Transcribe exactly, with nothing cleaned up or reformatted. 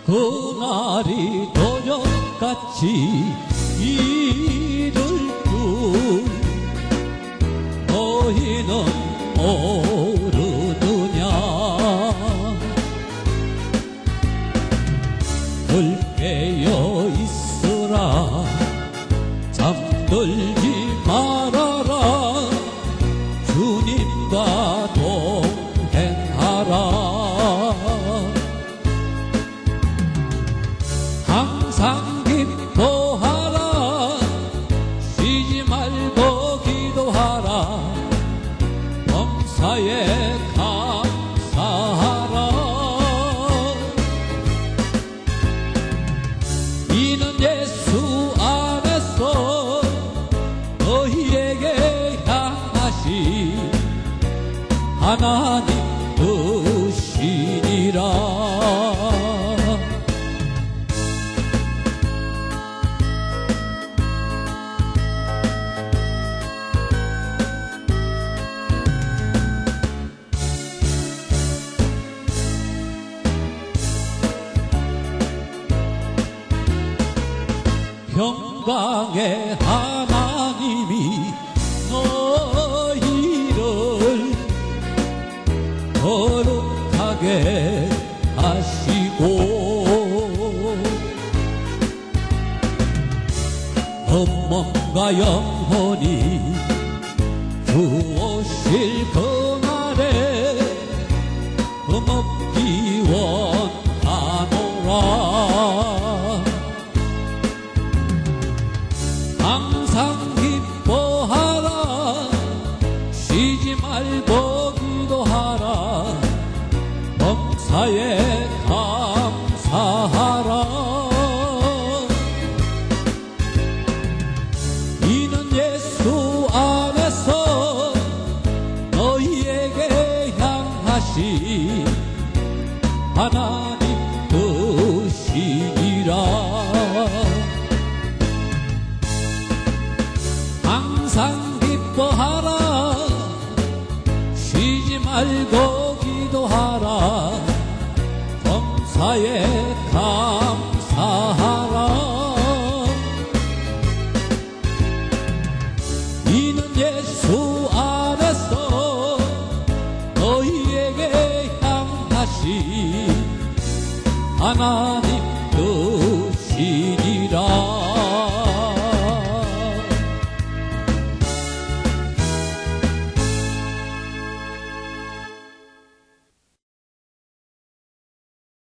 그날이 도적같이 이를 줄 너희는 모르느냐. 늘 깨어 있으라 잠들지 말아라 주님과 동행하라. 항상 기뻐하라 쉬지 말고 기도하라 범사에 감사하라. 이는 예수 안에서 너희에게 향하신 하나님 뜻이니라. 평강의 하나님이 너희를 거룩하게 하시고 영혼과 영혼이 주오실 그날에 흠없기 원하노라. 항상 기뻐하라 쉬지 말고 기도하라 범사에 감사하라. 이는 예수 안에서 너희에게 향하신 하나님 뜻이니라. 항상 기뻐하라 쉬지 말고 기도하라 범사에 감사하라. 이는 예수 안에서 너희에게 향하신 하나님